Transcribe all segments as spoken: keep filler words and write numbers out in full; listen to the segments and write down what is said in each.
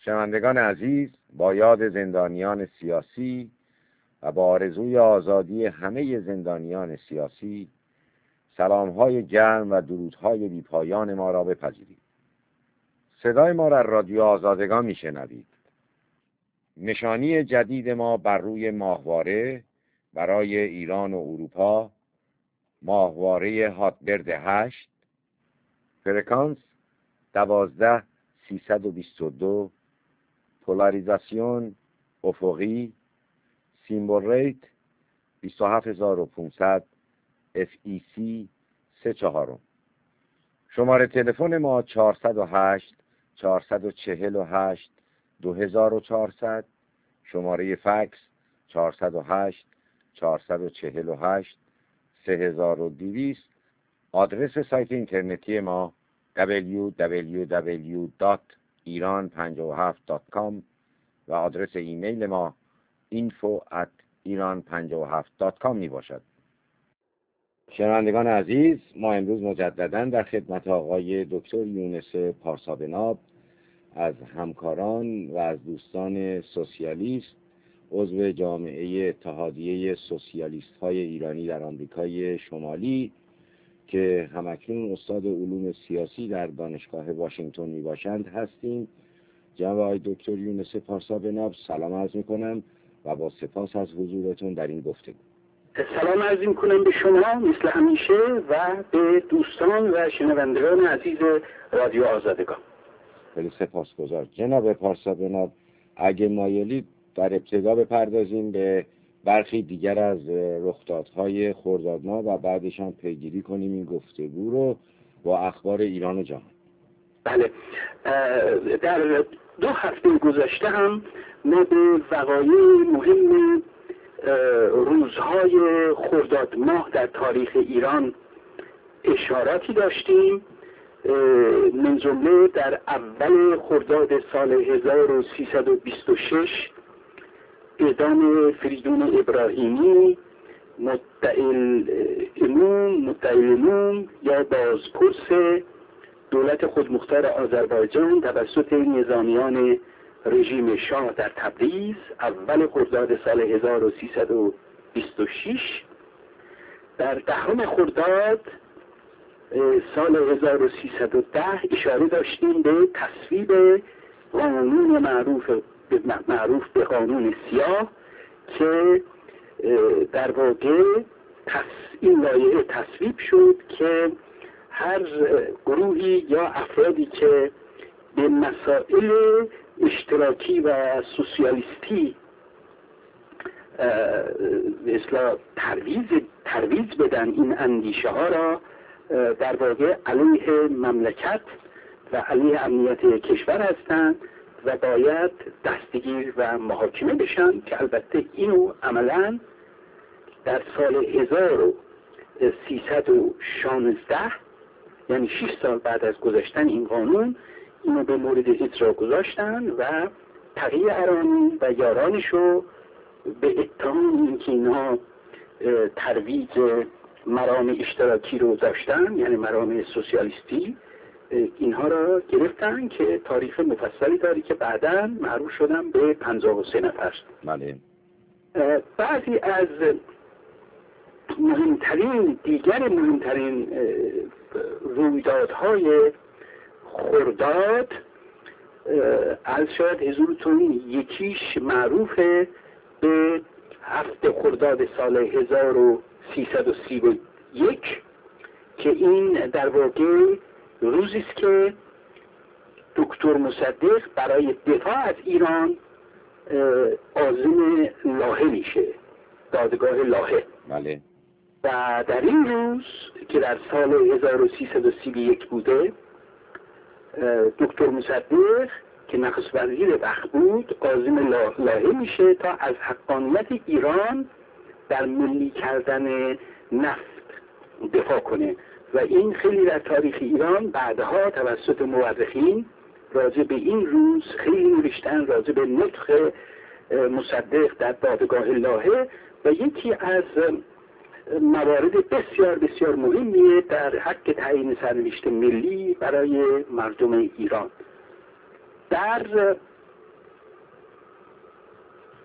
شنوندگان عزیز، با یاد زندانیان سیاسی و با آرزوی آزادی همه زندانیان سیاسی، سلام‌های گرم و درودهای بی‌پایان ما را بپذیرید. صدای ما را رادیو آزادگان میشنوید. نشانی جدید ما بر روی ماهواره برای ایران و اروپا، ماهواره هاتبرد هشت، فرکانس دوازده سیصد و بیست و دو، پولاریزاسیون افقی، سیمبل ریت بیست و هفت هزار و پانصد، اف ای سی سه چهارم. شماره تلفن ما چهارصد و هشت چهارصد و چهل و هشت دو هزار و چهارصد، شماره فکس چهارصد و هشت چهارصد و چهل و هشت سه هزار و دویست. آدرس سایت اینترنتی ما دبلیو دبلیو دبلیو دات ایران پنجاه و هفت دات کام و آدرس ایمیل ما اینفو ات ایران پنجاه و هفت دات کام می باشد. شنوندگان عزیز، ما امروز مجددا در خدمت آقای دکتر یونس پارسابناب از همکاران و از دوستان سوسیالیست عضو جامعه اتحادیه سوسیالیست های ایرانی در آمریکای شمالی که همکنون استاد علوم سیاسی در دانشگاه واشنگتن می باشند هستیم. جناب آقای دکتر یونس پارسابناب، سلام عرض می کنم و با سپاس از حضورتون در این گفتگو. سلام عرض می کنم به شما مثل همیشه و به دوستان و شنوندگان عزیز رادیو آزادگان. خیلی سپاسگزار. جناب پارسابناب، اگه مایلید در ابتدا بپردازیم به برخی دیگر از رخدادهای خردادماه و بعدش هم پیگیری کنیم این گفتگو رو با اخبار ایران و جهان. بله، در دو هفته گذشته هم ما به وقایع مهم روزهای خرداد ماه در تاریخ ایران اشاراتی داشتیم. من جمله در اول خرداد سال هزار و سیصد و بیست و شش اعدام فریدون ابراهیمی مدعی العلوم یا بازپرس دولت خودمختار آذربایجان توسط نظامیان رژیم شاه در تبریز اول خرداد سال هزار و سیصد و بیست و شش. در دهم خرداد سال هزار و سیصد و ده اشاره داشتیم به تصویب قانون معروف معروف به قانون سیاه که در واقع این لایحه تصویب شد که هر گروهی یا افرادی که به مسائل اشتراکی و سوسیالیستی مثلا ترویج ترویج بدن این اندیشه ها را در واقع علیه مملکت و علیه امنیت کشور هستند و باید دستگیر و محاکمه بشن که البته اینو عملاً در سال هزار و سیصد و شانزده یعنی شش سال بعد از گذاشتن این قانون اینو به مورد اجرا گذاشتن و تقی ارانی و یارانشو به اتهام اینکه اینها ترویج مرام اشتراکی رو داشتن، یعنی مرام سوسیالیستی، اینها را گرفتن که تاریخ مفصلی داری که بعداً معروف شدن به پنجاه و سه نفر. بله. بعضی از مهمترین دیگر مهمترین رویدادهای خرداد از شاید حضورتون یکیش معروف به هفت خرداد سال هزار و سیصد و سی و یک که این در واقع روزی است که دکتر مصدق برای دفاع از ایران عازم لاهه میشه، دادگاه لاهه. بله. و در این روز که در سال هزار و سیصد و سی و یک بوده، دکتر مصدق که نخست وزیر وقت بود عازم لاهه میشه تا از حقانیت ایران در ملی کردن نفت دفاع کنه و این خیلی در تاریخ ایران بعدها توسط مورخین راجع به این روز خیلی نوشتن، راجع به نطق مصدق در دادگاه لاهه و یکی از موارد بسیار بسیار مهمیه در حق تعیین سرنوشت ملی برای مردم ایران. در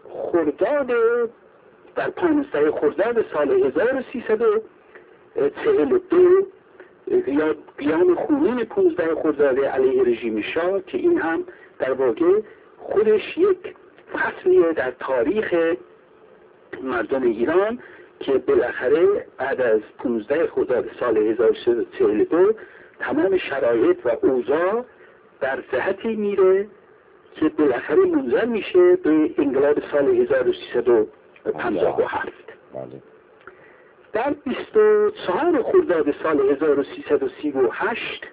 خرداد در پانزده خرداد سال هزار و سیصد و چهل و دو یا قیام خونین پانزده خرداد علیه رژیم شاه که این هم در واقع خودش یک فصلیه در تاریخ مردم ایران که بالاخره بعد از پانزده خرداد سال هزار و سیصد و چهل و دو تمام شرایط و اوضاع در جهتی میره که بالاخره منجر میشه به انقلاب سال هزار و سیصد و پنجاه و هفت. در بیست و چهار خرداد سال هزار و سیصد و سی و هشت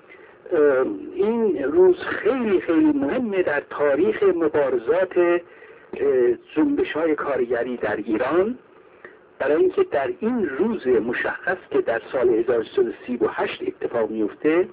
این روز خیلی خیلی مهمه در تاریخ مبارزات جنبش های کارگری در ایران، برای اینکه در این روز مشخص که در سال هزار و سیصد و سی و هشت اتفاق میفته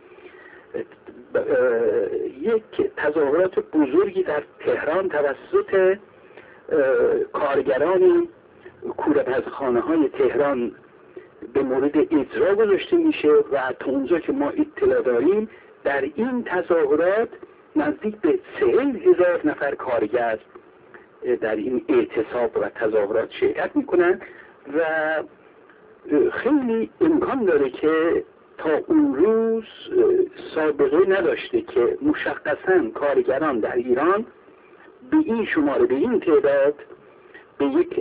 یک تظاهرات بزرگی در تهران توسط کارگران کوره‌پزخانه های تهران به مورد اجرا گذاشته میشه و تا اونجا که ما اطلاع داریم در این تظاهرات نزدیک به چهل هزار نفر کارگر در این اعتصاب و تظاهرات شرکت میکنن و خیلی امکان داره که تا اون روز سابقه نداشته که مشخصاً کارگران در ایران به این شماره به این تعداد به یک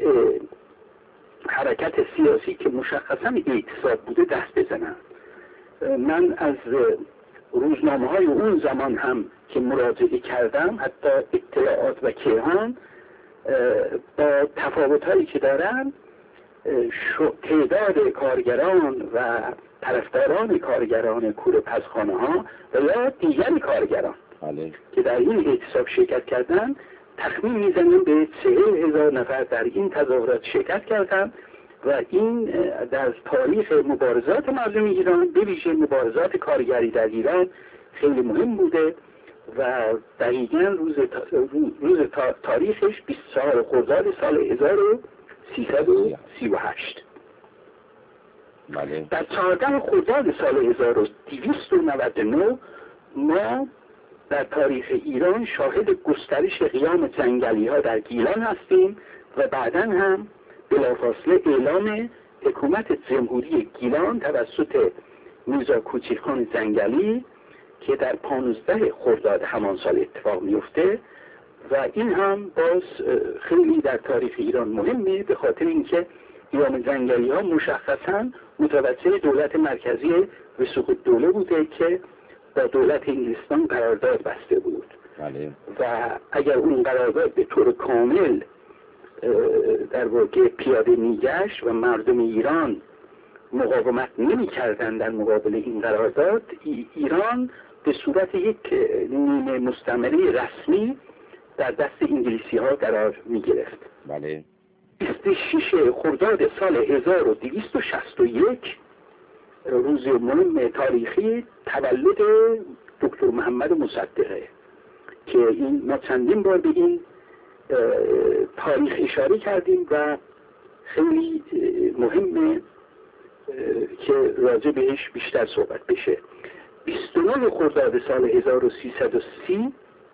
حرکت سیاسی که مشخصاً اعتصاب بوده دست بزنن. من از روزنامه های اون زمان هم که مراجعه کردم حتی اطلاعات و کیهان با تفاوت هایی که دارن تعداد کارگران و طرفداران کارگران کوره‌پزخانه ها و یا دیگر کارگران بله. که در این اعتصاب شرکت کردن تخمین میزنیم به چهل هزار نفر در این تظاهرات شرکت کردن و این در تاریخ مبارزات مردم ایران به ویژه مبارزات کارگری در ایران خیلی مهم بوده و دقیقاً روز, روز تاریخش بیست و چهار خرداد سال هزار و سیصد و سی و هشت. بله. در چهاردهم خرداد سال هزار و دویست و نود و نه ما در تاریخ ایران شاهد گسترش قیام جنگلی ها در گیلان هستیم و بعداً هم بلافاصله اعلام حکومت جمهوری گیلان توسط میرزا کوچکخان جنگلی که در پانزده خرداد همان سال اتفاق میفته و این هم باز خیلی در تاریخ ایران مهمه به خاطر اینکه قیام جنگلی ها مشخصاً متوجه دولت مرکزی وثوق الدوله بوده که با دولت انگلستان قرارداد بسته بود بله. و اگر اون قرارداد به طور کامل در واقع پیاده میگشت و مردم ایران مقاومت نمی کردن در مقابل این قرارداد ایران به صورت یک نیمه مستعمره رسمی در دست انگلیسی ها قرار می گرفت. بله. بیست و شش خرداد سال هزار و دویست و شصت و یک روز مهم تاریخی تولد دکتر محمد مصدقه که این ما چندین بار به این تاریخ اشاره کردیم و خیلی مهمه که راجع بهش بیشتر صحبت بشه. بیست و نه خرداد سال هزار و سیصد و سی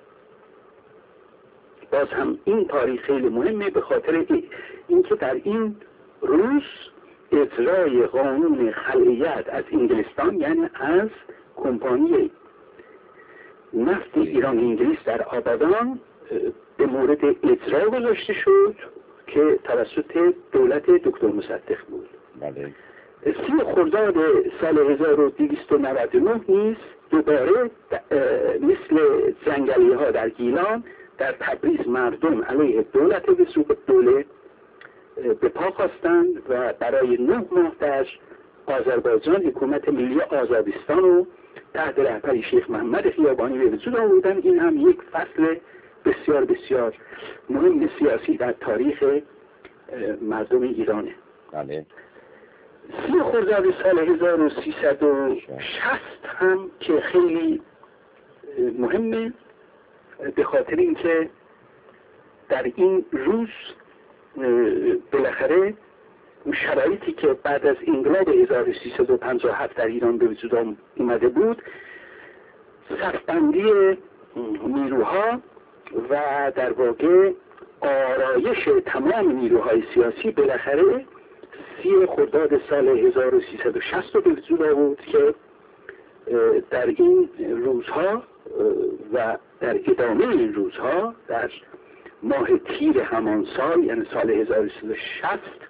باز هم این تاریخ خیلی مهمه به خاطر اینکه در این روز اجرای قانون خلعیت از انگلستان یعنی از کمپانی نفت ایران انگلیس در آبادان به مورد اجرا گذاشته شد که توسط دولت دکتر مصدق بود. بله. سی خرداد سال هزار و دویست و نود و نه نیز دوباره مثل جنگلی ها در گیلان در تبریز مردم علیه دولت وثوق الدوله به پا خواستند و برای نه ماه در آذربایجان حکومت ملی آزادستان رو تحت رهبری شیخ محمد خیابانی به وجود آوردن. این هم یک فصل بسیار بسیار مهم سیاسی در تاریخ مردم ایرانه. بله. سی خرداد سال هزار و سیصد و شصت هم که خیلی مهمه به خاطر اینکه در این روز بالاخره شرایطی که بعد از انقلاب هزار و سیصد و پنجاه و هفت در ایران به وجود اومده بود صفبندی نیروها و در واقع آرایش تمام نیروهای سیاسی بالاخره سی خرداد سال هزار و سیصد و شصت رو به وجود آورد که در این روزها و در ادامه این روزها در ماه تیر همان سال یعنی سال هزار و سیصد و شصت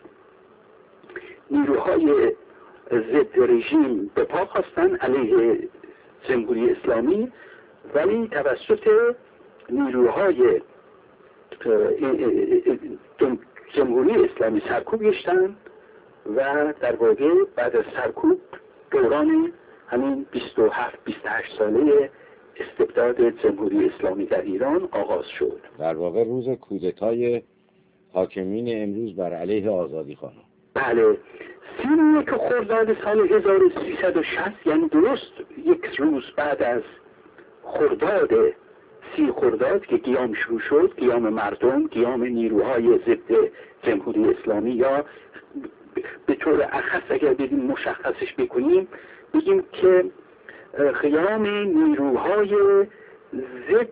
نیروهای ضد رژیم به پا خواستن علیه جمهوری اسلامی، ولی توسط نیروهای جمهوری اسلامی سرکوب گشتن و در واقع بعد از سرکوب دوران همین بیست و هفت بیست و هشت ساله استبداد جمهوری اسلامی در ایران آغاز شد. در واقع روز کودتای حاکمین امروز بر علیه آزادی خواهان. بله، سی و یک خرداد سال هزار و سیصد و شصت، یعنی درست یک روز بعد از خرداد سی خرداد که قیام شروع شد، قیام مردم، قیام نیروهای ضد جمهوری اسلامی، یا به طور اخص اگر بدیم مشخصش بکنیم بگیم که قیام نیروهای ضد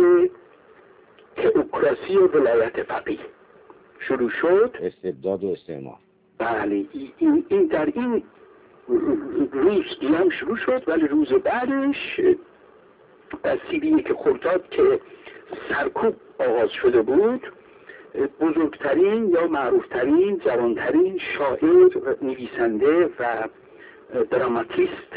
تئوکراسی و ولایت فقیه شروع شد. استبداد و استعمار. بله، این, این در این روز قیام شروع شد، ولی روز بعدش در سی و یک خرداد که سرکوب آغاز شده بود، بزرگترین یا معروفترین جوانترین شاعر، نویسنده و دراماتیست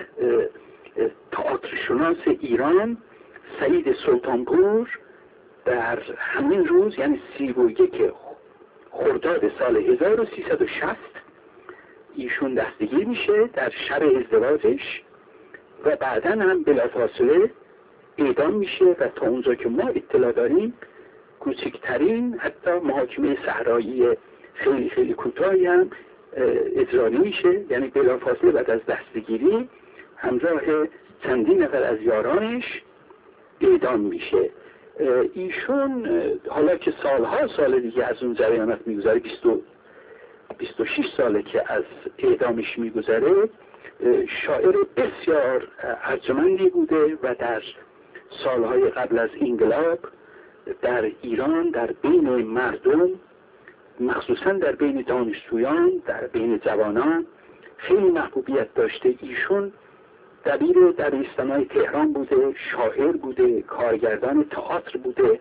تئاتر شناس ایران سعید سلطانپور در همین روز یعنی سی و یک خرداد سال هزار و سیصد و شصت ایشون دستگیر میشه در شب ازدواجش و بعدا هم بلافاصله اعدام میشه و تا اونجا که ما اطلاع داریم کوچکترین حتی محاکمه صحرایی خیلی خیلی کوتاهی هم اجرا میشه، یعنی بلافاصله بعد از دستگیری همراه چندین نفر از یارانش اعدام میشه. ایشون حالا که سالها سال دیگه از اون جریانات میگذره، بیست و شش ساله که از اعدامش میگذره، شاعر بسیار ارجمندی بوده و در سالهای قبل از انقلاب در ایران در بین مردم، مخصوصا در بین دانشجویان، در بین جوانان خیلی محبوبیت داشته. ایشون دبیر دبیرستان‌های تهران بوده، شاعر بوده، کارگردان تئاتر بوده،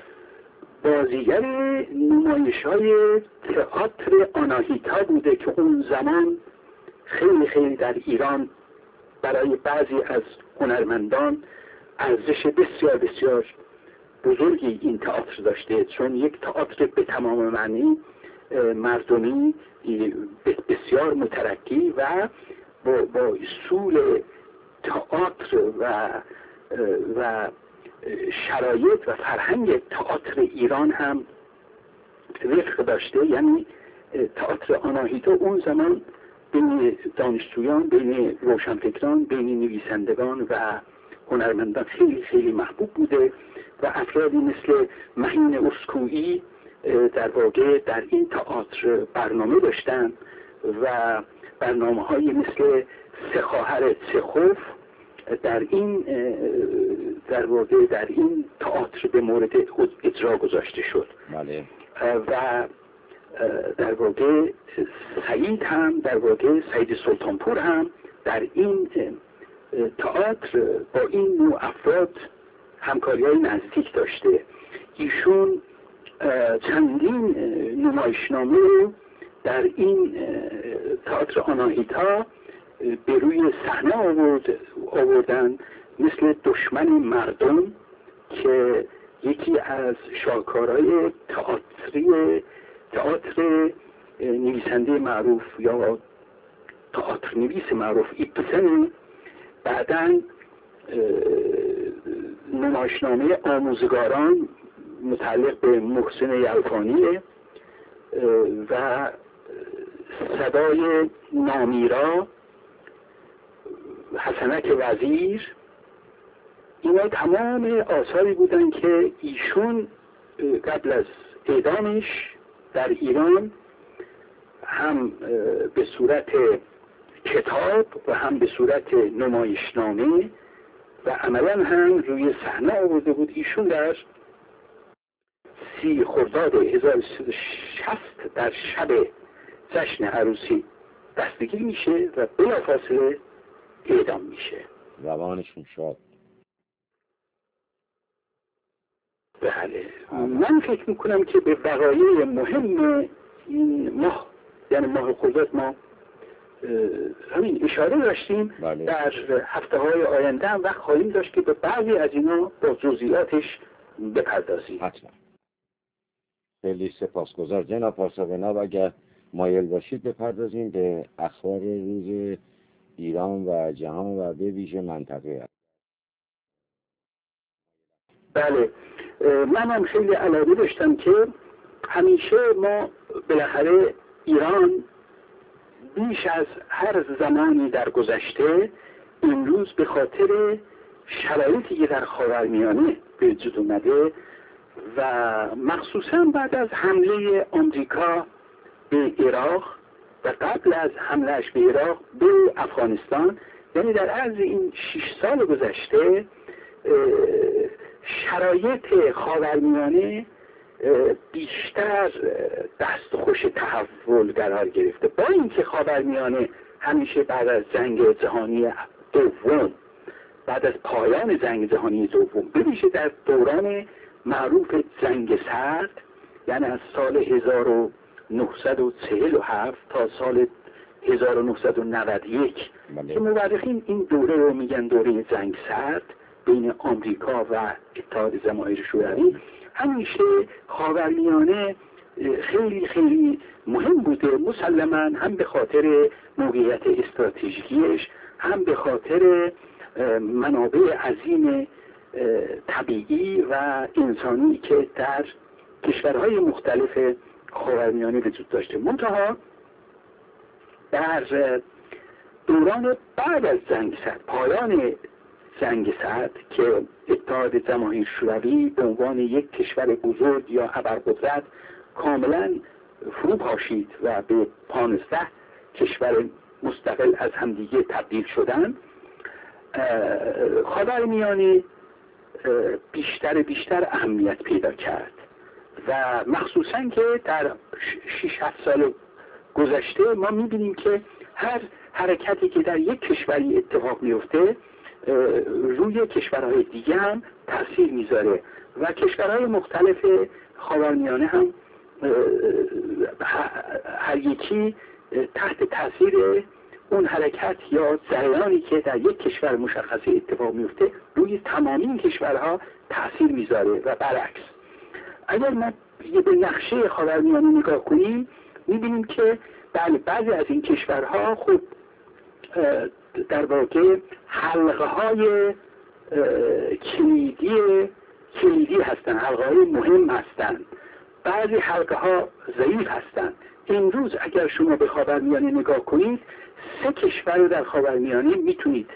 بازیگر نمایش‌های تئاتر آناهیتا بوده که اون زمان خیلی خیلی در ایران برای بعضی از هنرمندان ارزش بسیار بسیار بزرگی این تئاتر داشته، چون یک تئاتر به تمام معنی مردمی بسیار مترقی و با, با اصول تئاتر و و شرایط و فرهنگ تئاتر ایران هم وفق داشته. یعنی تئاتر آناهیتا اون زمان بین دانشجویان، بین روشنفکران، بین نویسندگان و هنرمندان خیلی خیلی محبوب بوده و افرادی مثل مهین اسکویی در واقع در این تئاتر برنامه داشتن و برنامه های مثل سه خواهر چخوف در این در واقع در این تئاتر به مورد اجرا گذاشته شد. بله. و در واقع سعید هم در واقع سعید سلطانپور هم در این تئاتر با این نوع افراد همکاری‌های نزدیک داشته. ایشون چندین نمایشنامه رو در این تئاتر آناهیتا به روی صحنه آورد آوردن، مثل دشمن مردم که یکی از شاهکارهای تئاتری تئاتر نویسنده معروف یا تئاتر نویس معروف ایبسن، بعداً نمایشنامه آموزگاران متعلق به محسن یلفانی و صدای نامیرا حسنک وزیر، اینا تمام آثاری بودن که ایشون قبل از اعدامش در ایران هم به صورت کتاب و هم به صورت نمایشنامه و عملا هم روی صحنه آورده بود. ایشون در سی سی خرداد هزار و سیصد و شصت در شب جشن عروسی دستگیر میشه و بلافاصله اعدام میشه. روانشون شاد. بله، من فکر میکنم که به وقایع مهم این ماه، یعنی ماه خرداد، ما همین اشاره داشتیم. بله. در هفته های آینده هم وقت خواهیم داشت که به بعضی از اینا با جزئیاتش بپردازیم. حتما. خیلی سپاسگزار جناب پارسا جناب. اگر مایل باشید بپردازیم به اخبار روز ایران و جهان و به ویژه منطقه. بله، منم خیلی علاقه داشتم که همیشه ما بالاخره ایران بیش از هر زمانی در گذشته امروز به خاطر شرایطی که در خاورمیانه به وجود اومده و مخصوصا بعد از حمله آمریکا به عراق و قبل از حملهش به عراق به افغانستان، یعنی در عرض این شش سال گذشته شرایط خاورمیانه بیشتر دست خوش تحول قرار گرفته. با اینکه خاورمیانه همیشه بعد از جنگ جهانی دوم، بعد از پایان جنگ جهانی دوم، بویژه در دوران معروف جنگ سرد، یعنی از سال هزار و نهصد و چهل و هفت تا سال هزار و نهصد و نود و یک که مورخین این دوره رو میگن دوره جنگ سرد بین آمریکا و اتحاد جماهیر شوروی، همیشه خاورمیانه خیلی خیلی مهم بوده، مسلماً هم به خاطر موقعیت استراتژیکیش، هم به خاطر منابع عظیم طبیعی و انسانی که در کشورهای مختلف خاورمیانه وجود داشته. منتها در دوران بعد از جنگ سرد، پایان جنگ سرد، که اتحاد جماهیر شوروی به عنوان یک کشور بزرگ یا ابرقدرت کاملا فرو پاشید و به پانزده کشور مستقل از همدیگه تبدیل شدن، خاورمیانه بیشتر بیشتر اهمیت پیدا کرد و مخصوصا که در شش هفت سال گذشته ما میبینیم که هر حرکتی که در یک کشوری اتفاق میفته روی کشورهای دیگه هم تاثیر میذاره و کشورهای مختلف خاورمیانه هم هر یکی تحت تاثیر اون حرکت یا جریانی که در یک کشور مشخصی اتفاق میفته روی تمامی این کشورها تاثیر میذاره و برعکس. اگر ما به نقشه خاورمیانه نگاه کنیم میبینیم که بله بعضی از این کشورها خود در واقع حلقه های کلیدی کلیدی هستند، حلقه های مهم هستند، بعضی حلقه ها ضعیف هستند. امروز اگر شما به خاورمیانه نگاه کنید، سه کشور رو در خاورمیانه میتونید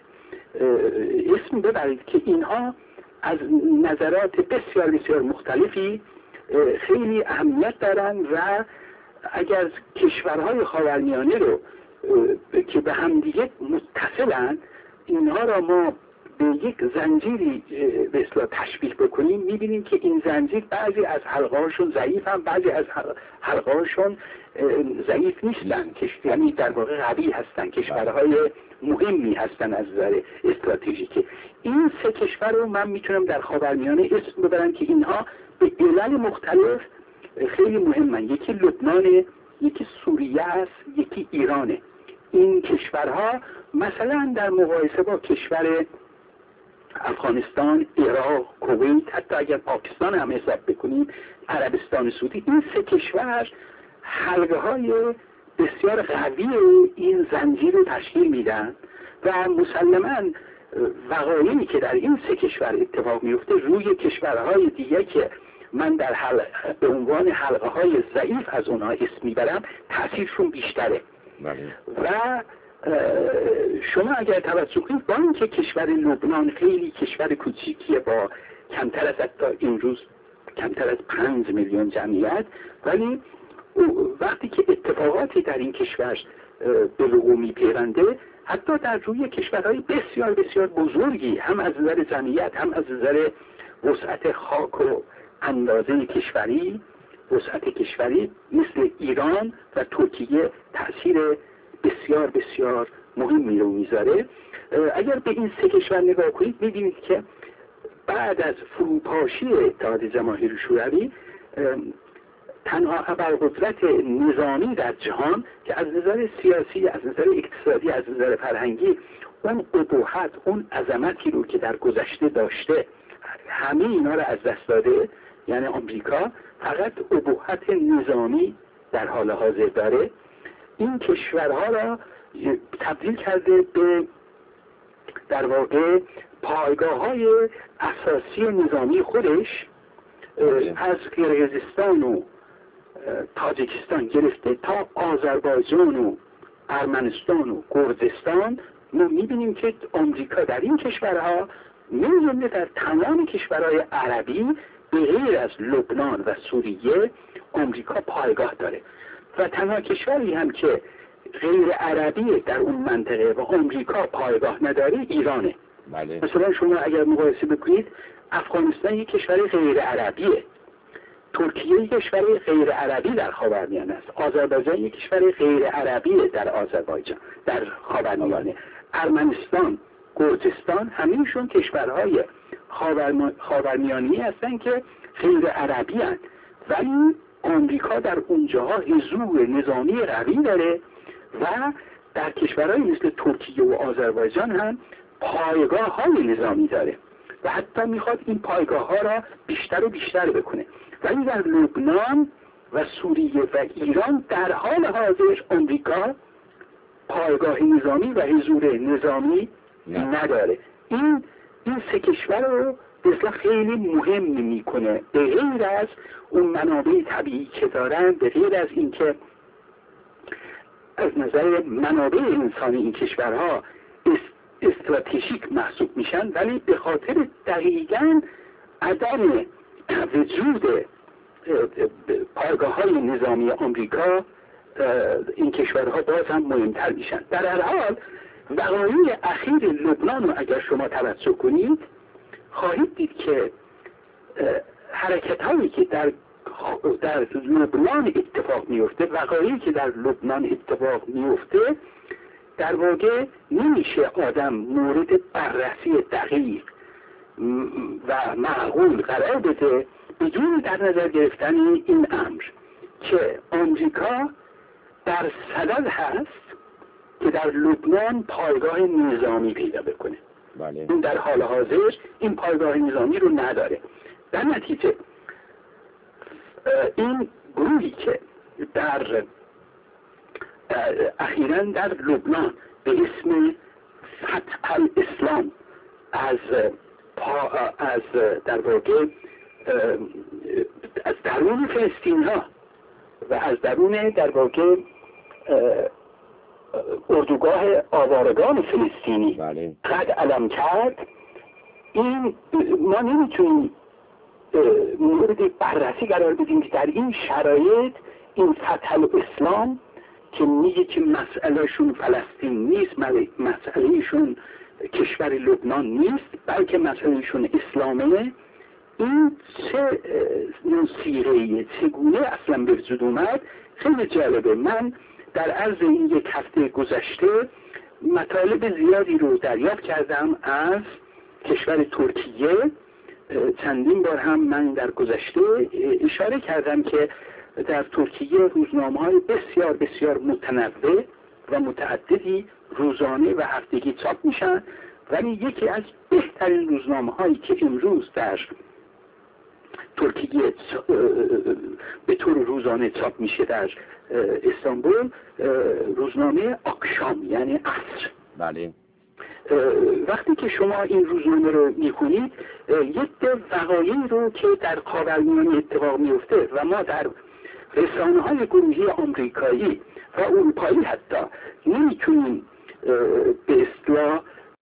اسم ببرید که اینها از نظرات بسیار بسیار مختلفی خیلی اهمیت دارن و اگر کشورهای خاورمیانه رو که به همدیگه متصلن، اینها را ما به یک زنجیری به اصطلاح تشبیه بکنیم، میبینیم که این زنجیر بعضی از حلقه‌هاشون ضعیف هم، بعضی از حلقه‌هاشون ضعیف نیستن، یعنی در واقع قوی هستن، کشورهای مهمی هستن از نظر استراتژیکی. این سه کشور رو من میتونم در خاورمیانه اسم ببرم که اینها به علل مختلف خیلی مهمن. یکی لبنان، یکی سوریه است، یکی ایرانه. این کشورها مثلا در مقایسه با کشور افغانستان، عراق، کویت، حتی اگر پاکستان هم حساب بکنیم، عربستان سعودی، این سه کشور حلقه های بسیار قوی این زنجیر رو تشکیل میدن و مسلماً وقایعی که در این سه کشور اتفاق میفته روی کشورهای دیگه که من در حل... به عنوان حلقه های ضعیف از اونها اسم میبرم تأثیرشون بیشتره. و شما اگر توجه کنید، با اینکه کشور لبنان خیلی کشور کوچیکیه با کمتر از حتی امروز کمتر از پنج میلیون جمعیت، ولی وقتی که اتفاقاتی در این کشور به وقوع میپیونده، حتی در روی کشورهای بسیار بسیار بزرگی هم از نظر جمعیت هم از نظر وسعت خاک و اندازه کشوری، وسعت کشوری مثل ایران و ترکیه تأثیر بسیار بسیار مهمی رو میذاره. اگر به این سه کشور نگاه کنید می‌بینید که بعد از فروپاشی اتحاد جماهیر شوروی تنها ابرقدرت نظامی در جهان که از نظر سیاسی، از نظر اقتصادی، از نظر فرهنگی اون ابهت، اون عظمتی رو که در گذشته داشته همه اینا رو از دست داده، یعنی آمریکا فقط ابهت نظامی در حال حاضر داره. این کشورها را تبدیل کرده به در واقع پایگاه های اساسی نظامی خودش، از قرقیزستان و تاجیکستان گرفته تا آذربایجان و ارمنستان و گرجستان. ما میبینیم که آمریکا در این کشورها من جمله در تمام کشورهای عربی به غیر از لبنان و سوریه آمریکا پایگاه داره و تنها کشوری هم که غیر عربی در اون منطقه و آمریکا پایگاه نداره ایرانه. بله. مثلا شما اگر مقایسه بکنید افغانستان یک کشور غیر عربیه، ترکیه یک کشور غیر عربی در خاورمیانه است، آذربایجان یک کشور غیر عربی در آذربایجان در خاورمیانه، ارمنستان، گرجستان همینشون کشورهای خاورمیانه‌ای هستن که غیر عربی هستند، ولی آمریکا در اونجاها حضور نظامی قوی داره و در کشورهای مثل ترکیه و آذربایجان هم پایگاه های نظامی داره و حتی میخواد این پایگاه ها را بیشتر و بیشتر بکنه. ولی در لبنان و سوریه و ایران در حال حاضر آمریکا پایگاه نظامی و حضور نظامی نه. نداره. این این سه کشور رو بسیار خیلی مهم میکنه، به غیر از اون منابع طبیعی که دارن، به غیر از اینکه از نظر منابع انسانی این کشورها استراتژیک محسوب میشن، ولی به خاطر دقیقاً عدم وجود پایگاه های نظامی آمریکا این کشورها باز هم مهمتر میشن. در هر حال وقایع اخیر لبنان رو اگر شما توجه کنید خواهید دید که حرکت هایی که در در لبنان اتفاق میفته، وقایعی که در لبنان اتفاق میفته، در واقع نمیشه آدم مورد بررسی دقیق و معقول قرار بده بدون در نظر گرفتن این امر که آمریکا در صدد هست که در لبنان پایگاه نظامی پیدا بکنه. بله. این در حال حاضر این پایگاه نظامی رو نداره. در نتیجه این گروهی که در اخیراً در لبنان به اسم فتح الاسلام از پا از در واقع از درون فلسطین ها و از درون در واقع اردوگاه آوارگان فلسطینی بله. قد علم کرد، این ما نمیتونیم مورد بررسی قرار بدیم که در این شرایط این فتح الاسلام که میگه که مسئلهشون فلسطین نیست، مسئلهشون کشور لبنان نیست، بلکه مسئلهشون اسلامه، این چه سیغه‌ایه، چگونه اصلا به وجود اومد؟ خیلی جالبه. من در عرض این یک هفته گذشته مطالب زیادی رو دریافت کردم از کشور ترکیه. چندین بار هم من در گذشته اشاره کردم که در ترکیه روزنامه‌های بسیار بسیار متنوع و متعددی روزانه و هفتگی چاپ میشن، ولی یکی از بهترین روزنامه‌هایی که امروز در ترکیه به طور روزانه چاپ میشه در استانبول روزنامه آکشام یعنی عصر. بله. وقتی که شما این روزنامه رو میخونید یک وقایعی رو که در خاورمیانه اتفاق میفته و ما در رسانه‌های گروهی آمریکایی و اروپایی حتی نمیتونیم به اصطلاح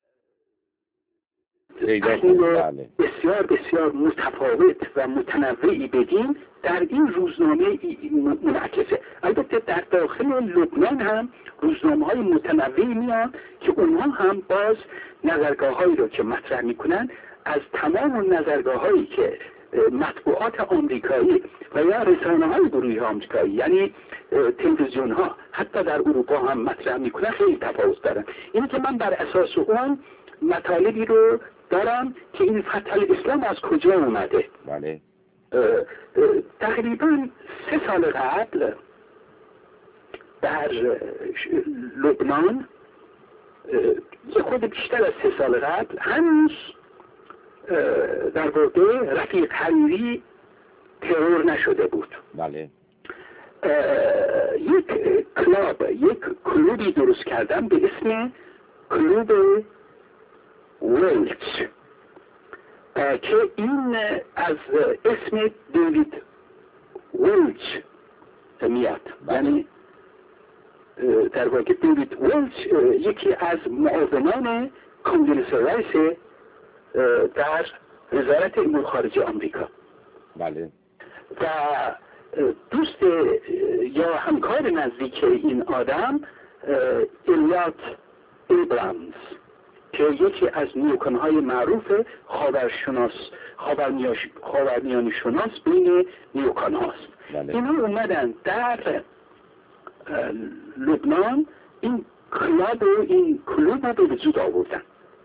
بسیار بسیار متفاوت و متنوعی بدیم، در این روزنامه منعکسه. البته در داخل لبنان هم روزنامه های متنوعی میان که اونها هم باز نظرگاه هایی رو که مطرح میکنن از تمام نظرگاه هایی که مطبوعات آمریکایی و یا رسانه های گروهی آمریکایی، یعنی تلویزیون ها حتی در اروپا هم مطرح میکنن، خیلی تفاوت دارن. اینه که من بر اساس اون مطالبی رو دارم که این فتح الاسلام از کجا اومده. بله. تقریبا سه سال قبل در لبنان، یه خود بیشتر از سه سال قبل، هنوز در واقع رفیق حریری ترور نشده بود. بله. یک کلاب، یک کلوبی درست کردن به اسم کلوب ولچ که این از اسم دیوید ولچ میاد. یعنی در واقع دیوید ولچ یکی از معاونان کاندیلیسا رایس در وزارت امور خارجه آمریکا. بله. و دوست یا همکار نزدیک این آدم الیات ایبرامز که یکی از نیوکنهای معروف خاورشناس خاورمیانه شناس بین نیوکان هاست. بله. اینا اومدن در لبنان این کلاب و این کلوب رو به وجود آوردن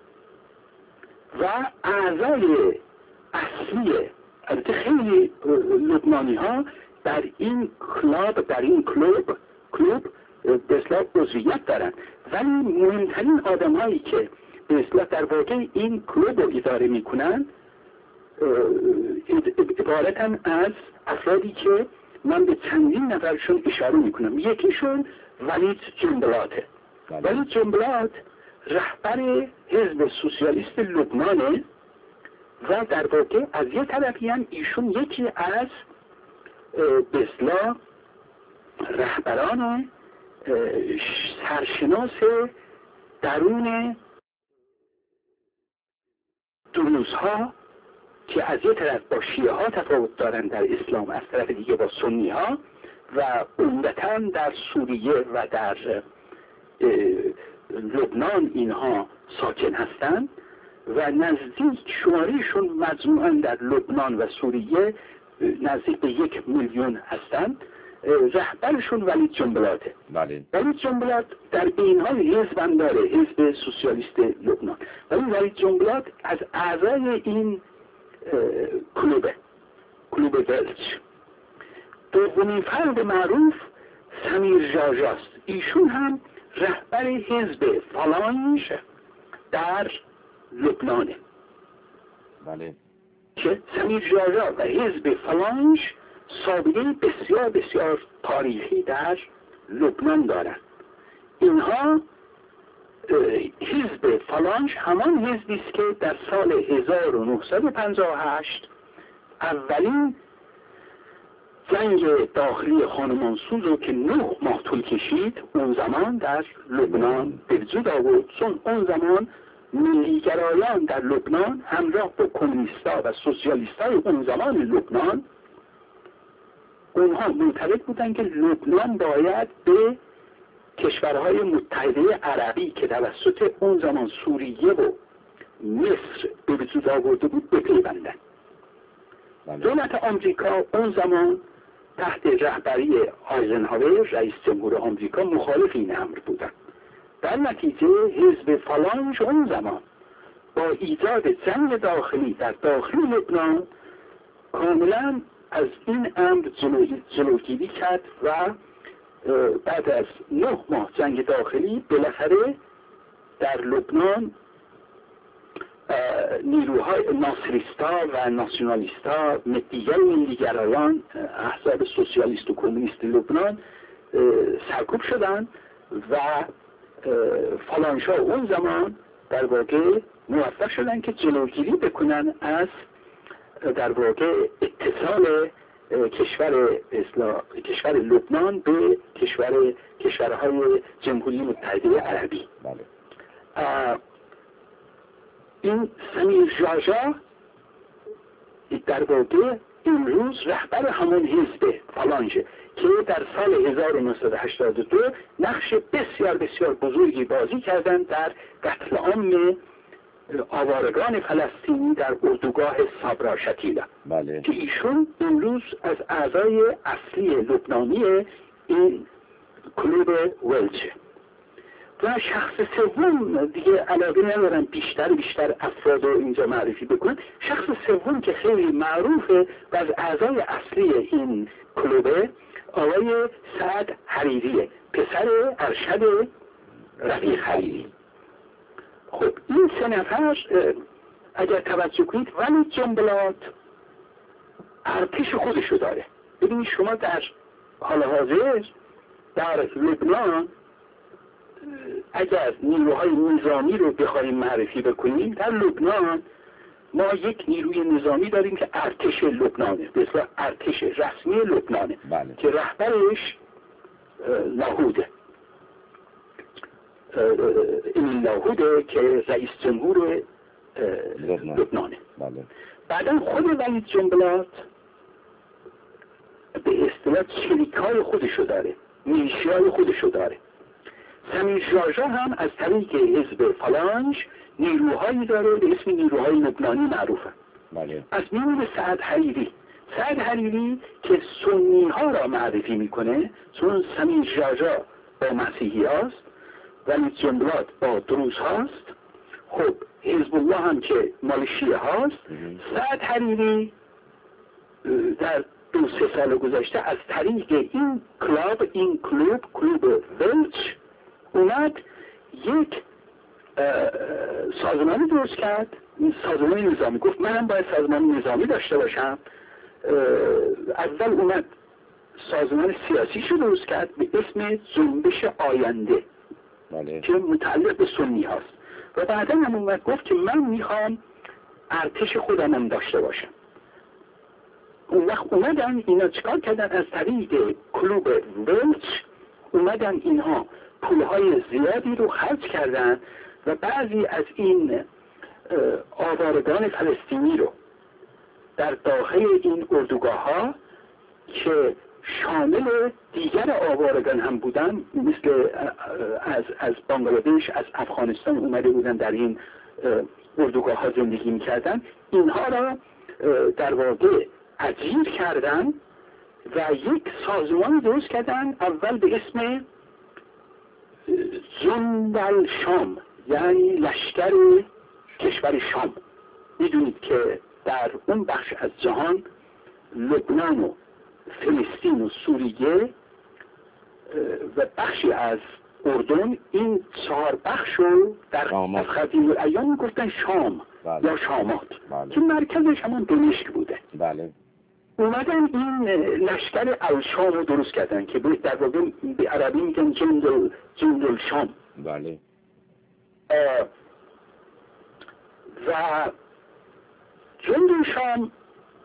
و اعضای اصلی، البته خیلی لبنانی ها در این کلاب در این کلوب کلوب به اصطلاح عضویت دارن، ولی مهمترین آدم هایی که به اصطلاح در واقع این کلوب رو اداره میکنن عبارتن از افرادی که من به چندین نفرشون اشاره میکنم. یکیشون ولید جنبلاته. ولید جنبلات رهبر حزب سوسیالیست لبنانه و در واقع از یه طرفی هم ایشون یکی از به اصطلاح رهبران سرشناس درون دروزها که از یه طرف با شیعه ها تفاوت دارن در اسلام، از طرف دیگه با سنی ها، و عمدتاً در سوریه و در لبنان اینها ساکن هستند و نزدیک شماریشون مجموعاً در لبنان و سوریه نزدیک به یک میلیون هستند. رهبرشون ولید جنبلاته. بله. ولید جنبلات در این حال حزب هم داره، حزب سوسیالیست لبنان، ولی ولید جنبلات از اعضای این کلوبه کلوب ولچ. دومین فرد معروف سمیر ژاژاست. ایشون هم رهبر حزب فالانژ در لبنانه. بله. که سمیر ژاژا و حزب فالانژ سابقه بسیار بسیار تاریخی در لبنان دارند. اینها حزب فالانژ همان حزبی است که در سال هزار و نهصد و پنجاه و هشت اولین جنگ داخلی خانمانسوز رو که نه ماه طول کشید اون زمان در لبنان به وجود آورد، چون اون زمان ملیگرایان در لبنان همراه با کمونیستا و سوسیالیستای اون زمان لبنان، اونها معتقد بودن که لبنان باید به کشورهای متحده عربی که توسط اون زمان سوریه و مصر به وجود آورده بود بپیوندن. دولت آمریکا اون زمان تحت رهبری آیزنهاور رئیس جمهور آمریکا مخالف این امر بودن. در نتیجه حزب فالانژ اون زمان با ایجاد جنگ داخلی در داخل لبنان کاملا از این امر جلوگیری کرد و بعد از نه ماه جنگ داخلی بالاخره در لبنان نیروهای ناصریستا و ناسیونالیستا، دیگر ملیگرایان، احزاب سوسیالیست و کمونیست لبنان سرکوب شدند و فالانژها اون زمان در واقع موفق شدن که جلوگیری بکنن از در واقع اتصال کشور اسلا... کشور لبنان به کشور کشورهای جمهوری متحده عربی. بله. این سمیر ژاژا در واقع امروز رهبر همون حزب فالانژ که در سال هزار و نهصد و هشتاد و دو نقش بسیار بسیار بزرگی بازی کردند در قتل عام آوارگان فلسطینی در اردوگاه صبرا شتیلا بله. که ایشون امروز از اعضای اصلی لبنانی این کلوب ولچه. و شخص سوم دیگه علاقه ندارم بیشتر بیشتر افراد رو اینجا معرفی بکنم. شخص سوم که خیلی معروفه و از اعضای اصلی این کلوبه آقای سعد حریریه، پسر ارشد رفیق حریری. خب این سه نفر اگر توجه کنید ولی جنبلات ارتش خودشو داره. ببینید شما در حال حاضر در لبنان اگر نیروهای نظامی رو بخوایم معرفی بکنیم، در لبنان ما یک نیروی نظامی داریم که ارتش لبنانه، به اصطلاح ارتش رسمی لبنانه. بله. که رهبرش لاهوده این لاهوده که رئیس جمهور لبنان. لبنانه. بله. بعدا خود ولید جنبلات به اصطلاح چریکای خودشو داره، میلیشیای خودشو داره. سمیر ژاژا هم از طریق حزب فالانج نیروهایی داره به اسم نیروهای لبنانی معروفه. بله. از میون سعد حریری سعد حریری که سنی ها را معرفی میکنه، چون سمیر ژاژا با مسیحی هاست ولی جنبلات با دروز هاست. خب حزب الله هم که مال شیعه هاست. سعد حریری در دو سه سال گذشته از طریق این کلاب این کلوب کلوب ولچ اومد یک سازمانی درست کرد. این سازمان نظامی گفت منم باید سازمان نظامی داشته باشم. اول اومد سازمان سیاسی شو درست کرد به اسم جنبش آینده. بله. که متعلق به سنی هاست. و بعدا هم اومد گفت که من میخوام ارتش خودمم داشته باشم. اون وقت اومدن اینا چکار کردن؟ از طریق کلوب ولچ اومدن اینها پولهای زیادی رو خرج کردن و بعضی از این آوارگان فلسطینی رو در داخل این اردوگاه ها که شامل دیگر آوارگان هم بودن، مثل از از بنگلادش از افغانستان اومده بودن در این اردوگاه ها زندگی میکردن، اینها را در واقع اجیر کردن و یک سازمان درست کردن اول به اسم جند الشام، یعنی لشکر کشور شام. میدونید که در اون بخش از جهان لبنان و فلسطین و سوریه و بخشی از اردن، این چهار بخش رو در قدیم الایام گفتن شام. بله. یا شامات. بله. که مرکزش همون دمشق بوده. بله. اومدن این لشکر الشام رو درست کردن که در واقع به عربی میگن جندل جندل شام. بله. و جندل شام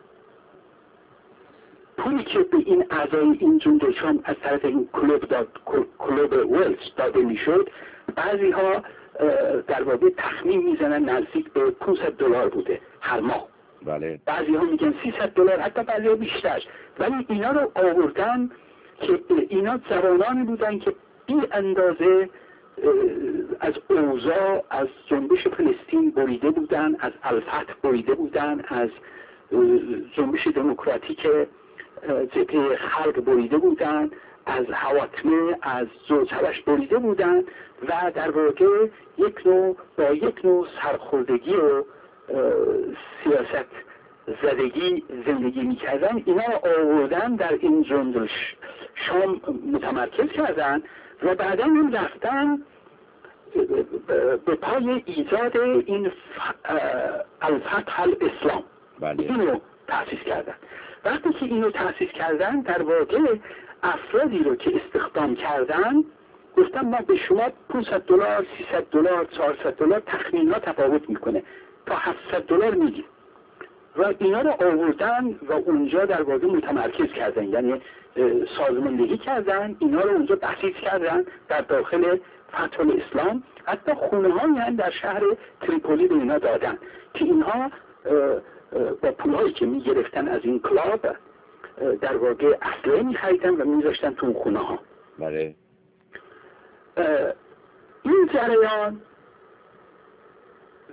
پولی که به این اعضای این جندل شام از طرف این کلوب داد کلوب ولچ داده میشد، بعضی ها در واقع تخمین میزنن نزدیک به پانصد دلار بوده هر ماه. بله. بعضی ها میگن سیصد دلار، حتی بعضی ها بیشتر. ولی اینا رو آوردن که اینا جوانانی بودن که بی اندازه از اوضاع از جنبش فلسطین بریده بودن، از الفتح بریده بودن، از جنبش دموکراتیک جبهه خلق بریده بودن، از حواتمه از زوجهوش بریده بودن و در واقع یک نوع با یک نوع سرخوردگی و سیاست زدگی زندگی میکردن. اینا آوردن در این جندل شام متمرکز کردن و بعدا هم رفتن به پای ایجاد این الفتح الاسلام. بله. اینو تأسیس کردن. وقتی که اینو تأسیس کردن در واقع افرادی رو که استخدام کردن گفتن ما به شما پانصد دلار، سیصد دلار، چهارصد دلار تخمینا تفاوت میکنه تا هفتصد دلار میگیم و اینا رو آوردن و اونجا در واقع متمرکز کردن، یعنی سازماندهی کردن، اینا رو اونجا تأسیس کردن در داخل فتح الاسلام. حتی خونه هایی هم در شهر تریپولی به اینا دادن که اینها با پولهایی که می گرفتن از این کلاب در واقع اسلحه می خریدن و می داشتن تو خونه ها. بله. این جریان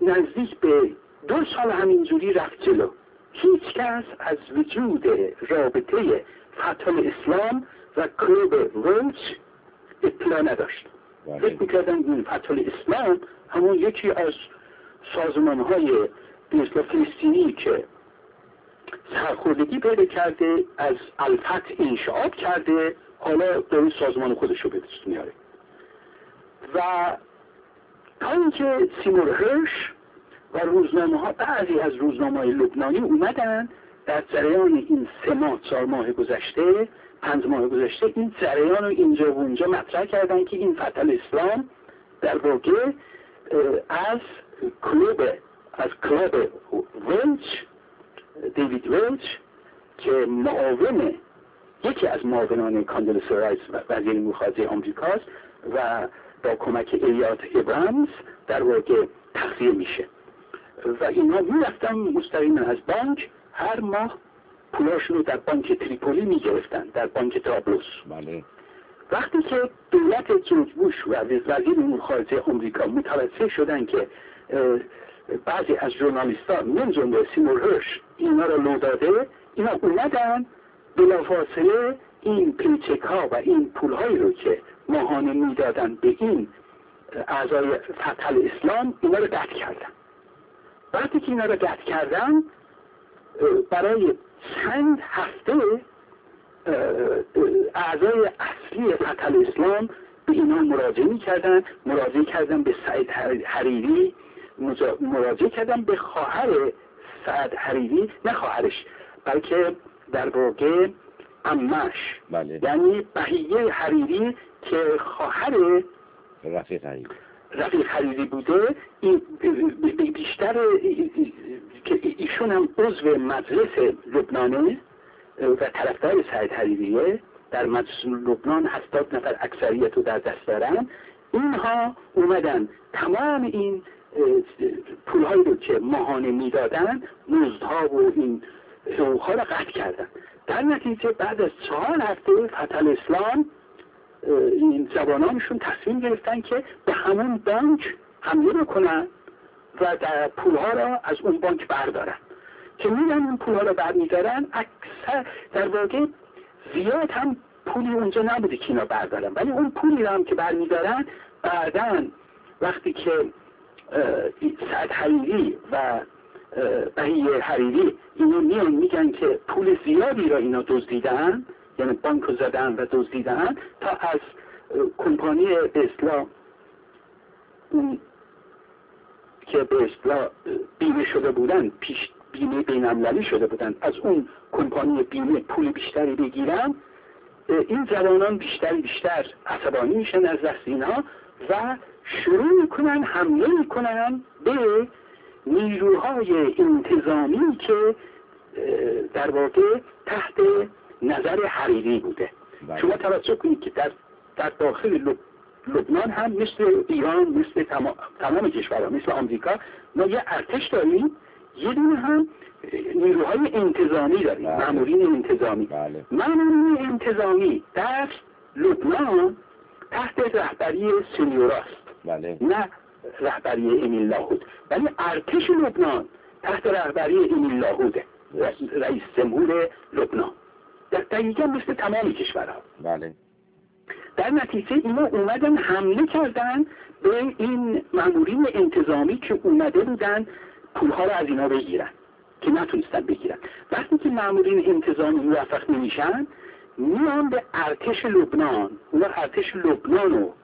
نزدیک به دو سال همینجوری رفت جلو. هیچ کس از وجود رابطه فتح الاسلام و کلوب ولچ اطلاع نداشت. فکر میکردن این فتح الاسلام همون یکی از سازمانهای به فلسطینی که سرخوردگی پیدا کرده، از الفتح انشعاب کرده، حالا داره سازمان خودش رو به دست میاره. و تا اینکه سیمور هرش و روزنامه ها، بعضی از روزنامه های لبنانی اومدن در جریان این سه ماه چهار ماه گذشته، پنج ماه گذشته، این جریان رو اینجا و اونجا مطرح کردن که این فتح الاسلام در واقع از کلوب از کلوب ولچ، دیوید ولچ که معاون، یکی از معاونان کاندلیسا رایس وزیر امور خارجه آمریکاست و با کمک الیات ابرامز در واقع تخلیه میشه و اینا میرفتن مستقیما از بانک هر ماه پولاشون رو در بانک تریپولی میگرفتن، در بانک طرابلس. بله. وقتی که دولت جورج بوش و وزیر امور خارجه آمریکا متوجه شدن که بعضی از ژورنالیست‌ها من جمله سیمور هرش اینا رو لو داده، اینا اومدن بلافاصله این پیچک ها و این پول هایی رو که ماهانه میدادن به این اعضای فتح الاسلام، اینا رو قطع کردن. وقتی که اینا رو قطع کردن، برای چند هفته اعضای اصلی فتح الاسلام به اینا مراجعه میکردن، مراجعه کردن به سعید حریری، مراجعه کردن به خواهر سعد حریری، نه خواهرش بلکه در واقع عمش، بله. یعنی بهیه حریری که خواهر رفیق حریری رفیق حریری بوده. این بیشتر که ایشون هم عضو مجلس لبنانه و طرفدار سعید حریریه، در مجلس لبنان هفتاد نفر اکثریت رو در دست دارن. اینها اومدن تمام این پولهایی رو که ماهانه میدادن، مزدها و این حقوقها رو قطع کردن. در نتیجه بعد از چهار هفته فتح الاسلام این جوانانشون تصمیم گرفتن که به همون بانک حمله بکنن و در پولها را از اون بانک بردارن. که میرن اون پولها را برمیدارن، اکثر در واقع زیاد هم پولی اونجا نبوده که اینا بردارن، ولی اون پولی را هم که برمیدارن بعدن وقتی که سعد حریری و بهیه حریری اینا میان میگن که پول زیادی را اینا دزدیدن، یعنی بانک رو زدن و دزدیدن، تا از کمپانی به اصطلاح که به اصطلاح بیمه شده بودن، پیش بیمه بین‌المللی شده بودن، از اون کمپانی بیمه پول بیشتری بگیرن. این جوانان بیشتر بیشتر عصبانی میشن از دست اینها و شروع میکنن حمله میکنن به نیروهای انتظامی که در واقع تحت نظر حریری بوده. بله. شما توجه کنید که در در داخل لب... لبنان هم مثل ایران، مثل تمام, تمام کشورها، مثل آمریکا، ما یه ارتش داریم، یه دونه هم نیروهای انتظامی داریم. بله. مامورین انتظامی. بله. مامورین انتظامی در لبنان تحت رهبری سنیوراست. بله. نه رهبری امیل لاهود، ولی ارتش لبنان تحت رهبری امیل لاهوده، رئیس جمهور لبنان. در دقیقا مثل تمام کشورها. بله. در نتیجه اینا اومدن حمله کردن به این مامورین انتظامی که اومده بودن پولها رو از اینا بگیرن که نتونستن بگیرن. وقتی که مامورین انتظامی موفق نمیشن، میان به ارتش لبنان، اونا ارتش لبنان رو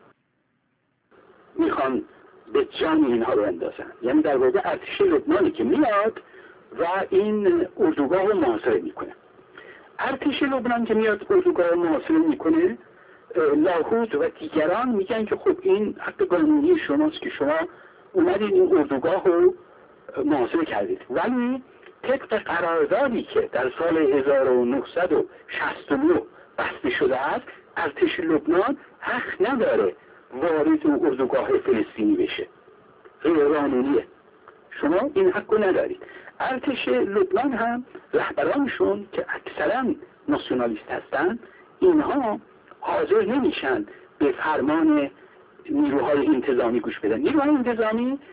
میخوان به جان اینها رو اندازن. یعنی در واقع ارتش لبنانی که میاد و این اردوگاه رو محاصره میکنه. ارتش لبنان که میاد اردوگاه رو محاصره میکنه، لاهود و دیگران میگن که خب این حق قانونی شماست که شما اومدین این اردوگاه رو محاصره کردید، ولی طبق قراردادی که در سال هزار و نهصد و شصت و نه بسته شده است، ارتش لبنان حق نداره وارد اردوگاه فلسطینی بشه. غیر قانونیه. شما این حق رو ندارید. ارتش لبنان هم رهبرانشون که اکثرا ناسیونالیست هستن، اینها حاضر نمیشن به فرمان نیروهای انتظامی گوش بدن. نیروهای انتظامی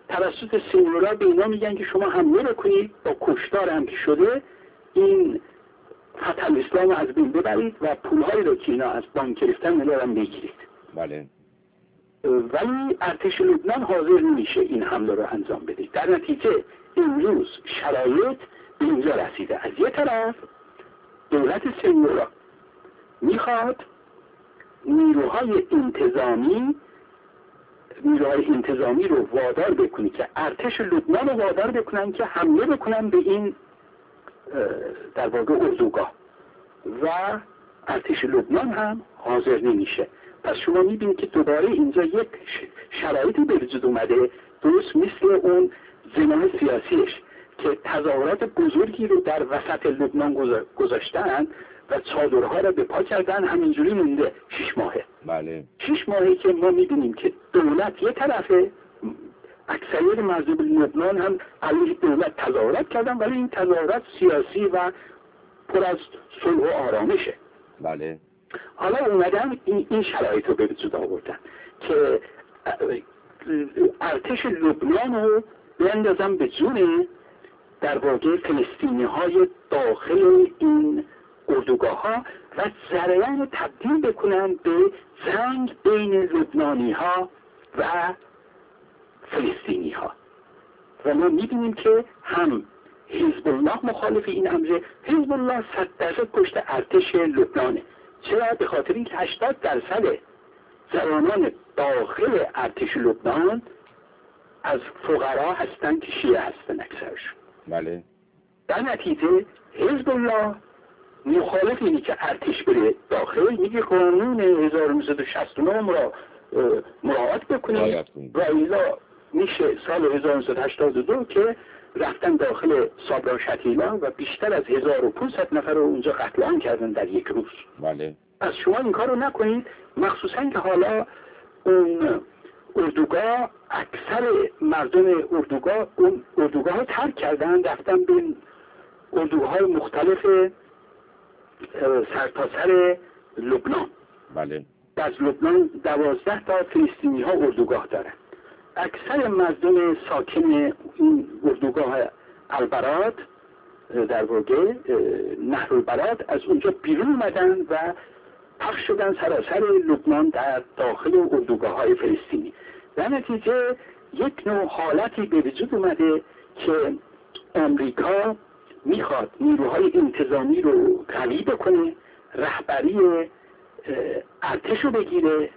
توسط سینیورا به اینا میگن که شما حمله بکنید، با کشتار هم که شده این فتح الاسلام رو از بین ببرید و پولهایی رو که اینا از بانک گرفتن اینا هم بگیرید. بله. ولی ارتش لبنان حاضر نمیشه این حمله رو انجام بده. در نتیجه امروز شرایط به اینجا رسیده. از یه طرف دولت سینیورا میخواد نیروهای انتظامی نیروهای انتظامی رو وادار بکنی که ارتش لبنان رو وادار بکنن که حمله بکنن به این در واقع اردوگاه و ارتش لبنان هم حاضر نمیشه. پس شما میبینید که دوباره اینجا یک شرایطی به وجود اومده، درست مثل اون زمان سیاسیش که تظاهرات بزرگی رو در وسط لبنان گذاشتن و چادرها رو به پا کردن، همینجوری مونده شش ماهه. بله. شش ماهی که ما میبینیم که دولت یه طرفه، اکثریت مردم لبنان هم علیه دولت تظاهرات کردن، ولی این تظاهرات سیاسی و پر از صلح و آرامشه. بله. حالا اومدن این, این شرایط رو به وجود آوردن که ارتش لبنان رو بیندازن به جون در واقع فلسطینی های داخل این اردوگاه ها و جریان رو تبدیل بکنن به جنگ بین لبنانی ها و فلسطینی ها. و ما میبینیم که هم حزب الله مخالف این امره. حزب الله صد درصد پشت ارتش لبنانه. چرا؟ به خاطر اینکه هشتاد درصد جوانان داخل ارتش لبنان از فقرا هستن که شیعه هستن اکثرشون. بله. در نتیجه حزب الله مخالف اینی که ارتش بره داخل، میگه قانون هزار و نهصد و شصت و نه را مراعات بکنید و ایلا میشه سال هزار و نهصد و هشتاد و دو که رفتن داخل صابرا شتیلا و بیشتر از هزار و پانصد نفر رو اونجا قتل عام کردن در یک روز. بله. پس شما این کار رو نکنید، مخصوصا که حالا اون اردوگاه اکثر مردم اردوگاه اون اردوگاه ها ترک کردن، رفتن به اردوگاه های مختلف سرتاسر لبنان. بله. از لبنان دوازده تا فلسطینی ها اردوگاه دارن. اکثر مردم ساکن این اردوگاه البراد در واقع نهر البراد از اونجا بیرون اومدن و پخش شدن سراسر لبنان در داخل اردوگاه های فلسطینی. در نتیجه یک نوع حالتی به وجود اومده که امریکا میخواد نیروهای انتظامی رو قوی بکنه، رهبری ارتش رو بگیره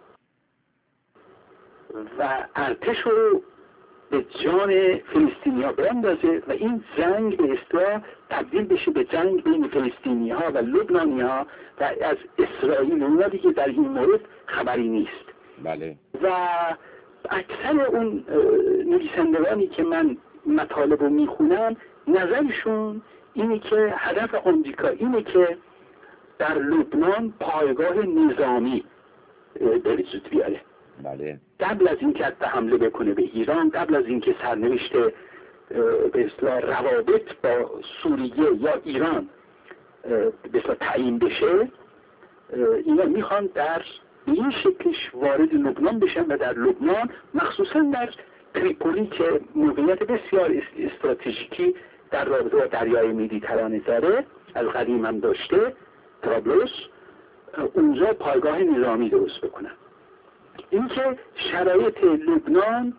و ارتش رو به جان فلسطینی ها براندازه و این جنگ به اصطلاح تبدیل بشه به جنگ بین فلسطینی ها و لبنانی ها و از اسرائیل اونا دیگه در این مورد خبری نیست. بله. و اکثر اون نویسندگانی که من مطالب رو میخونم نظرشون اینه که هدف آمریکا اینه که در لبنان پایگاه نظامی به وجود بیاره. بله. قبل از اینکه حتی حمله بکنه به ایران، قبل از اینکه سرنوشت به اصطلاح روابط با سوریه یا ایران به اصطلاح تعیین بشه، اینا میخوان در این شکلش وارد لبنان بشن و در لبنان مخصوصا در تریپولی که موقعیت بسیار استراتژیکی در رابطه با دریای مدیترانه داره، از قدیم هم داشته، طرابلس، اونجا پایگاه نظامی درست بکنن. اینکه شرایط لبنان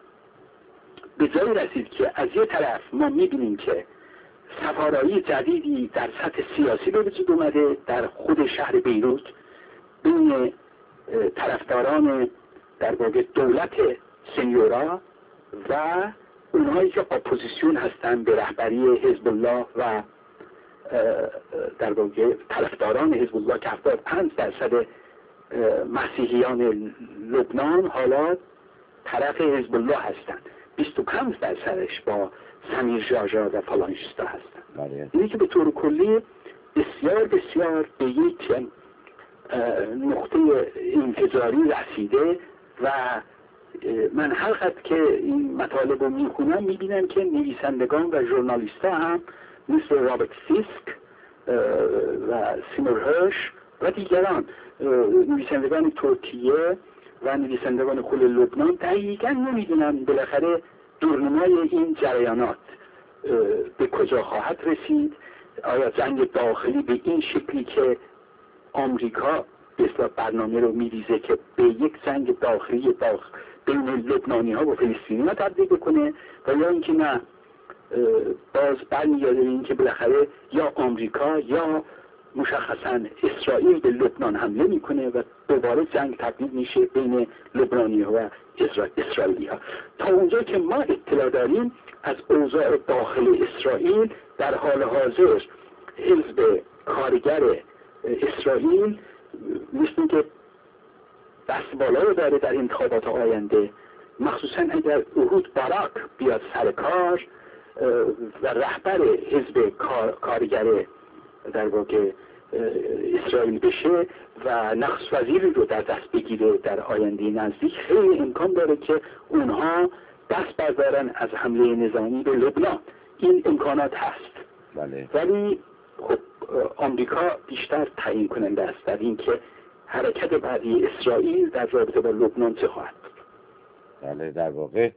به جای رسید که از یه طرف ما میبینیم که سفارایی جدیدی در سطح سیاسی به وجود اومده در خود شهر بیروت بین طرفداران در واقع دولت سینیورا و اونهایی که اپوزیسیون هستن به رهبری حزب الله و در واقع طرفداران حزب الله که هفتاد و پنج درصد مسیحیان لبنان حالا طرف حزب الله هستن، بیست و پنج درصدش با سمیر جاجا و فالانجستا هستن. بله. اینه که به طور کلی بسیار بسیار به یک نقطه انفجاری رسیده و من هر وقت که این مطالب رو میخونم میبینم که نویسندگان و ژورنالیست ها هم مثل رابرت فیسک و سیمور هرش و دیگران نویسندگان ترکیه و نویسندگان کل لبنان دقیقاً نمیدونن بالاخره دورنمای این جریانات به کجا خواهد رسید. آیا جنگ داخلی به این شکلی که آمریکا به اصطلاح برنامه رو میریزه که به یک جنگ داخلی داخل بین لبنانی ها و فلسطینی ها تبدیل بکنه، و یا اینکه نه باز برمیگرده این که بالاخره یا آمریکا یا مشخصا اسرائیل به لبنان حمله میکنه و دوباره جنگ تبدیل میشه بین لبنانی ها و اسرائیلی ها. تا اونجا که ما اطلاع داریم از اوضاع داخل اسرائیل، در حال حاضر حزب کارگر اسرائیل مثل که دست بالا رو داره در انتخابات آینده، مخصوصا اگر احود باراک بیاد سر کار و رهبر حزب کار، کارگر در واقع اسرائیل بشه و نخست وزیری رو در دست بگیره در آینده نزدیک، خیلی امکان داره که اونها دست بردارن از حمله نظامی به لبنان. این امکانات هست. بله. ولی خب آمریکا بیشتر تعیین کننده است در این که حرکت بعدی اسرائیل در رابطه با لبنان چه خواهد. بله، در واقع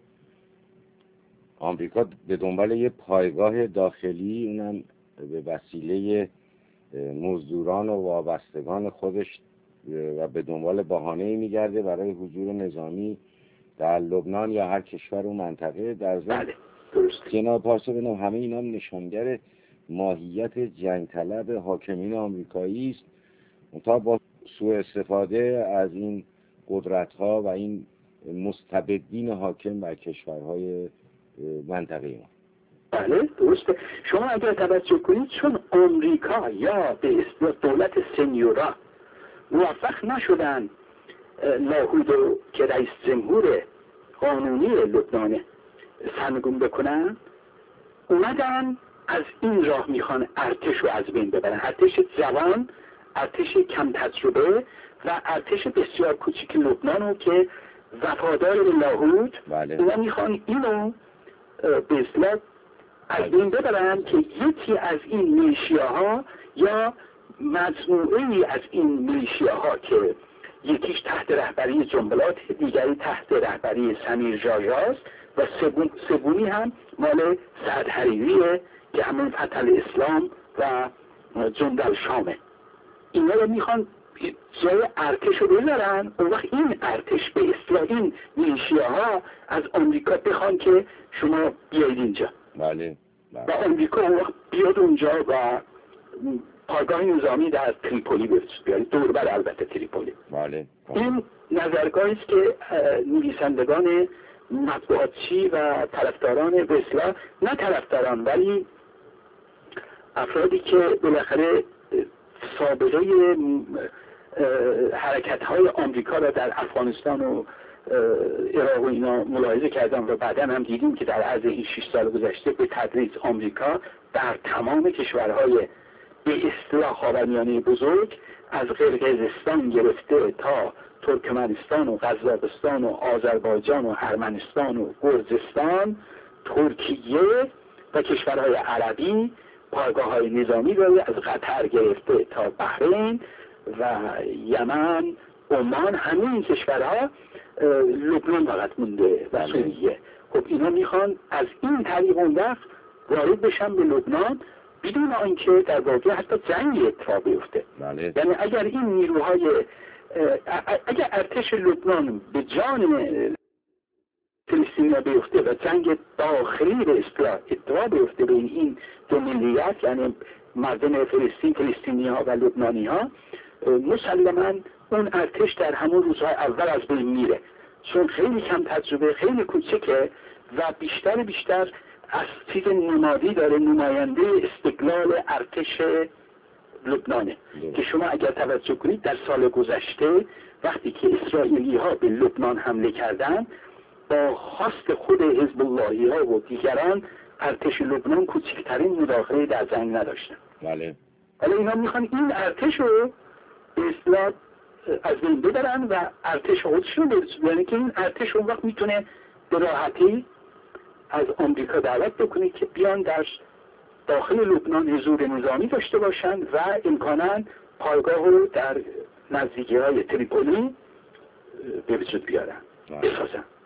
آمریکا به دنبال یه پایگاه داخلی، اونم به وسیله مزدوران و وابستگان خودش و به دنبال بهانه‌ای میگرده برای حضور نظامی در لبنان یا هر کشور و منطقه. در ضمن جناب پارسا بنام همه اینا نشانگر ماهیت جنگ طلب حاکمین آمریکایی است، منتها با سوء استفاده از این قدرت‌ها و این مستبدین حاکم بر کشورهای منطقه ما. بله درسته. شما اگر توجه کنید، چون آمریکا یا به اصطلاح دولت سنیورا موفق نشدن لاهودو که رئیس جمهور قانونی لبنان سرنگون بکنن، اومدن از این راه میخوان ارتش رو از بین ببرن، ارتش جوان، ارتش کم تجربه و ارتش بسیار کوچیک لبنان رو که وفادار به لاهود. بله. اونا میخوان اینو به اصطلاح از بین ببرن که یکی از این میلیشیاها یا مجموعه‌ای از این میلیشیاها که یکیش تحت رهبری جنبلات، دیگری تحت رهبری سمیر جاجاست و سوم سومی هم مال سعد حریریه که همون فتح الاسلام و جندل شامه، اینا رو میخوان جای ارتش رو بذارن. اون وقت این ارتش به اصطلاح این میلیشیاها از آمریکا بخوان که شما بیایید اینجا. بله. بله. و آمریکا اون وقت بیاد اونجا و پایگاه نظامی در تریپولی بیارید، دور بر البته تریپولی. بله. این نظرگاهی است که نویسندگان مطبوعاتچی و طرفداران به اصطلاح، نه طرفداران ولی افرادی که بالاخره سابقه حرکت‌های آمریکا را در افغانستان و عراق و اینا ملاحظه کردم و بعدا هم دیدیم که در عرض این شش سال گذشته به تدریج آمریکا در تمام کشورهای به اصطلاح خاورمیانه بزرگ، از قرقیزستان گرفته تا ترکمنستان و قزاقستان و آذربایجان و ارمنستان و گرجستان، ترکیه و کشورهای عربی پایگاه‌های نظامی داره، از قطر گرفته تا بحرین و یمن، عمان، همه این کشورها، لبنان فقط مونده و سوریه. خب اینا میخوان از این طریق اون وقت وارد بشن به لبنان بدون آنکه در واقع حتی جنگی اتفاق بیفته. بله. یعنی اگر این نیروهای اگر ارتش لبنان به جان فلسطینیا بیفته و جنگ داخلی به اصطلاح اتفاق بیفته بین این دو ملیت، یعنی مردم فلسطین، فلسطینی‌ها و لبنانی‌ها، مسلماً اون ارتش در همون روزهای اول از بین میره، چون خیلی کم تجربه، خیلی کوچکه و بیشتر بیشتر از چیز نمادی داره، نماینده استقلال ارتش لبنانه. ده. که شما اگر توجه کنید در سال گذشته وقتی که اسرائیلی ها به لبنان حمله کردن، با خواست خود حزب اللهی ها و دیگران، ارتش لبنان کوچکترین مداخله در جنگ نداشتن. بله. حالا اینا میخوان این ارتش رو به اصطلاح از بین ببرن و ارتش خودشون برسون، یعنی که این ارتش اون وقت میتونه به راحتی از آمریکا دعوت بکنه که بیان در داخل لبنان حضور نظامی داشته باشند و امکاناً پایگاه رو در نزدیکی های تریپولی به وجود بیارن، بسازن.